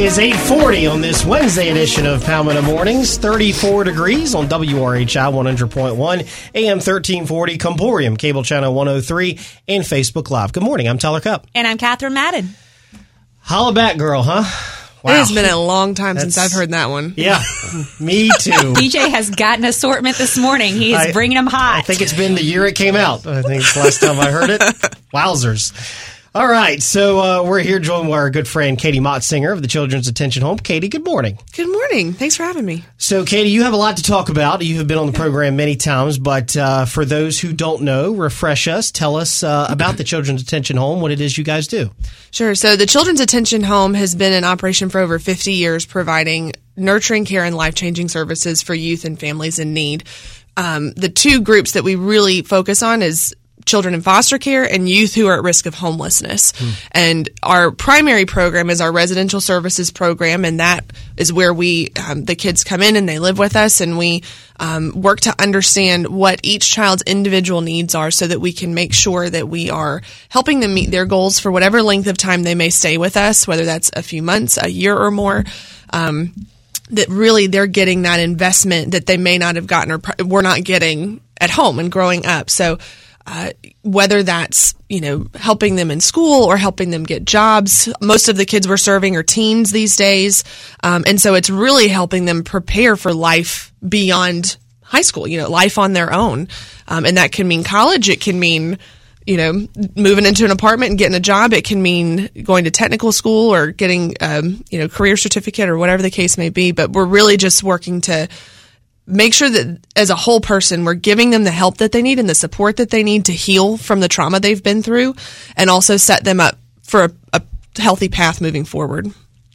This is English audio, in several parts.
is 8:40 on this Wednesday edition of Palmetto Mornings. 34 degrees on WRHI 100.1, AM 1340, Comporium, Cable Channel 103, and Facebook Live. Good morning. I'm Tyler Cupp. And I'm Catherine Madden. Holla back, girl, huh? Wow. It has been a long time since I've heard that one. Yeah, me too. DJ has got an assortment this morning. He is bringing them hot. I think it's been the year it came out. I think it's the last time I heard it. Wowzers. All right, so we're here joined by our good friend Katie Motzinger of the Children's Attention Home. Katie, good morning. Good morning. Thanks for having me. So, Katie, you have a lot to talk about. You have been on the program many times, but for those who don't know, refresh us. Tell us about the Children's Attention Home, what it is you guys do. Sure. So the Children's Attention Home has been in operation for over 50 years, providing nurturing care and life-changing services for youth and families in need. The two groups that we really focus on is children in foster care and youth who are at risk of homelessness. And our primary program is our residential services program, and that is where we the kids come in and they live with us, and we work to understand what each child's individual needs are so that we can make sure that we are helping them meet their goals for whatever length of time they may stay with us, whether that's a few months, a year or more. That really they're getting that investment that they may not have gotten or were not getting at home and growing up. So whether that's, helping them in school or helping them get jobs. Most of the kids we're serving are teens these days. And so it's really helping them prepare for life beyond high school, life on their own. And that can mean college. It can mean, moving into an apartment and getting a job. It can mean going to technical school or getting, career certificate or whatever the case may be. But we're really just working to make sure that as a whole person, we're giving them the help that they need and the support that they need to heal from the trauma they've been through, and also set them up for a healthy path moving forward.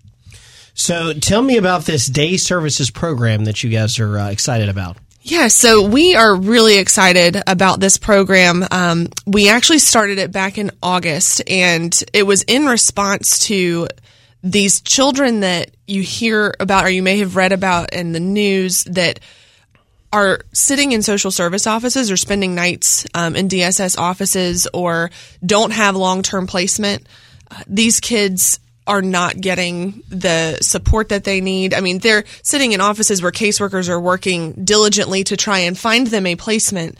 So tell me about this day services program that you guys are excited about. Yeah, so we are really excited about this program. We actually started it back in August, and it was in response to these children that you hear about or you may have read about in the news that are sitting in social service offices or spending nights in DSS offices or don't have long-term placement. These kids are not getting the support that they need. I mean, they're sitting in offices where caseworkers are working diligently to try and find them a placement.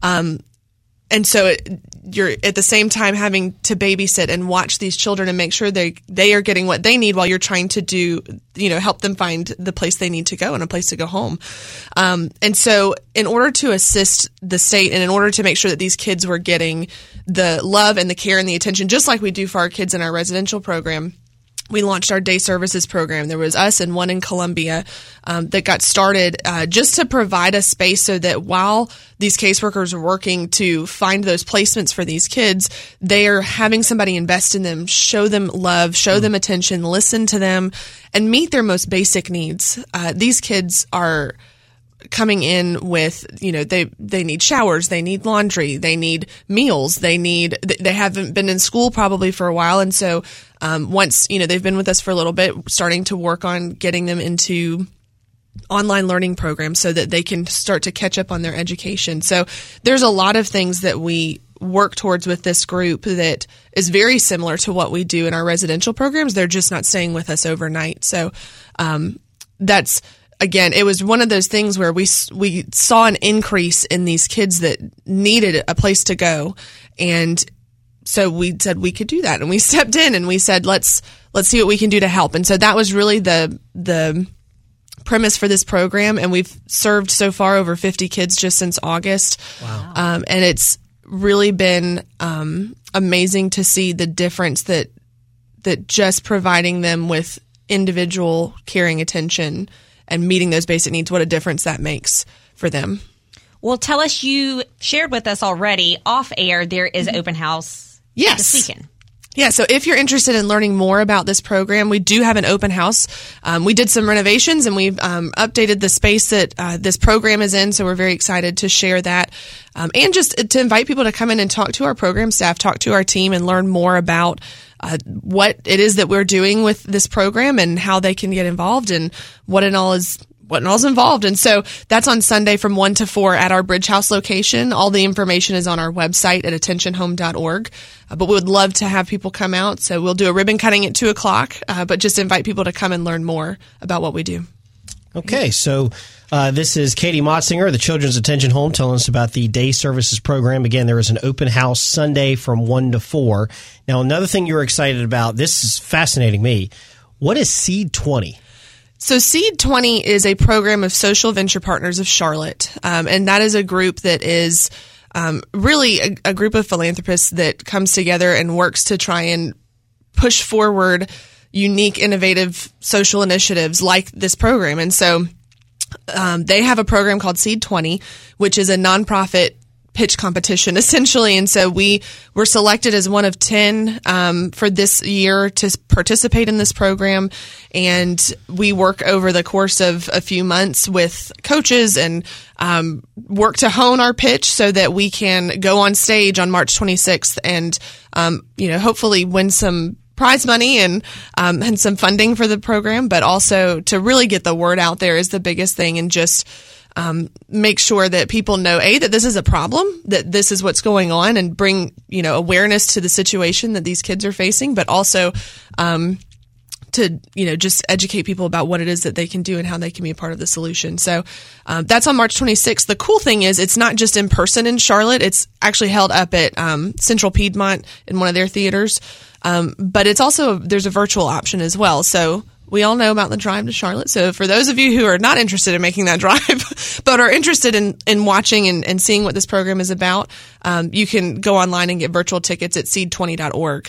And so you're at the same time having to babysit and watch these children and make sure they are getting what they need while you're trying to help them find the place they need to go and a place to go home. And so in order to assist the state and in order to make sure that these kids were getting the love and the care and the attention, just like we do for our kids in our residential program, we launched our day services program. There was us and one in Columbia that got started just to provide a space so that while these caseworkers are working to find those placements for these kids, they are having somebody invest in them, show them love, show them attention, listen to them, and meet their most basic needs. These kids are coming in with, they need showers, they need laundry, they need meals, they haven't been in school probably for a while. And so, once, they've been with us for a little bit, starting to work on getting them into online learning programs so that they can start to catch up on their education. So there's a lot of things that we work towards with this group that is very similar to what we do in our residential programs. They're just not staying with us overnight. So, that's, again, it was one of those things where we saw an increase in these kids that needed a place to go. And so we said we could do that. And we stepped in and we said, let's see what we can do to help. And so that was really the premise for this program. And we've served so far over 50 kids just since August. Wow. And it's really been amazing to see the difference that just providing them with individual caring attention and meeting those basic needs, what a difference that makes for them. Well, tell us, you shared with us already off air, there is open house this weekend. Yeah, so if you're interested in learning more about this program, we do have an open house. We did some renovations and we've updated the space that this program is in, so we're very excited to share that. And just to invite people to come in and talk to our program staff, talk to our team, and learn more about what it is that we're doing with this program and how they can get involved and what it all is what all's involved. And so that's on Sunday from 1 to 4 at our Bridge House location. All the information is on our website at attentionhome.org. But we would love to have people come out. So we'll do a ribbon cutting at 2:00, but just invite people to come and learn more about what we do. Okay, so this is Katie Motzinger, the Children's Attention Home, telling us about the day services program. Again, there is an open house Sunday from 1 to 4. Now, another thing you're excited about, this is fascinating me. What is Seed 20? So Seed 20 is a program of Social Venture Partners of Charlotte, and that is a group that is really a group of philanthropists that comes together and works to try and push forward unique, innovative social initiatives like this program. And so they have a program called Seed 20, which is a nonprofit pitch competition, essentially. And so we were selected as one of 10 for this year to participate in this program. And we work over the course of a few months with coaches and work to hone our pitch so that we can go on stage on March 26th and, hopefully win some prize money and some funding for the program, but also to really get the word out there is the biggest thing, and just make sure that people know, that this is a problem, that this is what's going on, and bring, awareness to the situation that these kids are facing, but also to, just educate people about what it is that they can do and how they can be a part of the solution. So that's on March 26th. The cool thing is it's not just in person in Charlotte. It's actually held up at Central Piedmont in one of their theaters. But it's also, there's a virtual option as well. So we all know about the drive to Charlotte. So for those of you who are not interested in making that drive, but are interested in watching and seeing what this program is about, you can go online and get virtual tickets at seed20.org,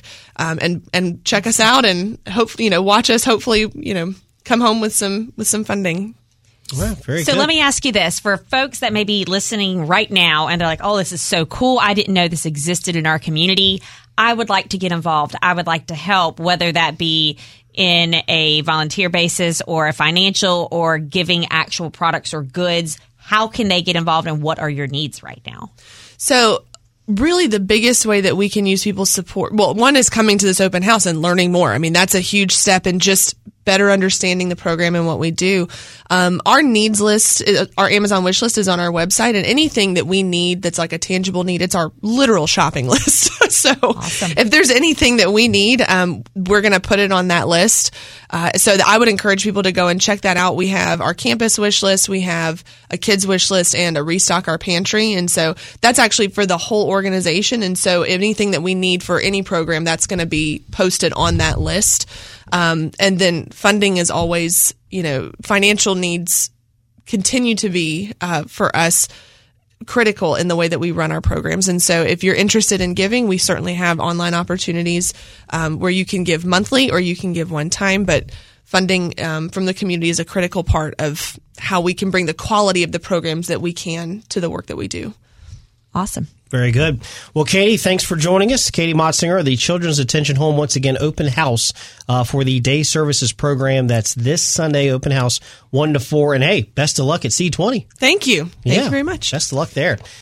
and check us out and hopefully, watch us, hopefully, come home with some funding. Well, very so good. Let me ask you this. For folks that may be listening right now and they're like, oh, this is so cool. I didn't know this existed in our community. I would like to get involved. I would like to help, whether that be in a volunteer basis or a financial or giving actual products or goods. How can they get involved, and what are your needs right now? So really the biggest way that we can use people's support, well, one is coming to this open house and learning more. I mean, that's a huge step in just better understanding the program and what we do. Our needs list, our Amazon wish list is on our website, and anything that we need that's like a tangible need, it's our literal shopping list. So awesome. If there's anything that we need, we're going to put it on that list. So I would encourage people to go and check that out. We have our campus wish list, we have a kids wish list, and a restock our pantry. And so that's actually for the whole organization. And so anything that we need for any program, that's going to be posted on that list. And then funding is always, financial needs continue to be, for us, critical in the way that we run our programs. And so if you're interested in giving, we certainly have online opportunities, where you can give monthly or you can give one time, but funding, from the community is a critical part of how we can bring the quality of the programs that we can to the work that we do. Awesome. Very good. Well, Katie, thanks for joining us. Katie Motzinger, the Children's Attention Home, once again, open house for the day services program. That's this Sunday, open house 1 to 4. And hey, best of luck at C20. Thank you. Thank you very much. Best of luck there.